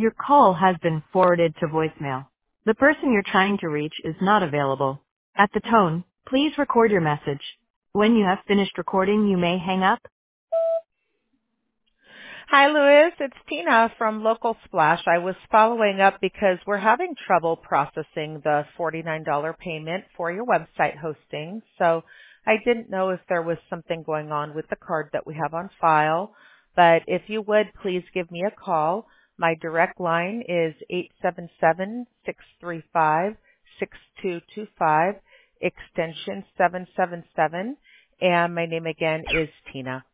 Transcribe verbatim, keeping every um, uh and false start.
Your call has been forwarded to voicemail. The person you're trying to reach is not available. At the tone, please record your message. When you have finished recording, you may hang up. Hi, Louis. It's Tina from Local Splash. I was following up because we're having trouble processing the forty-nine dollars payment for your website hosting. So I didn't know if there was something going on with the card that we have on file. But if you would, please give me a call. My direct line is eight seven seven, six three five, six two two five, extension seven seven seven. And my name again is Tina.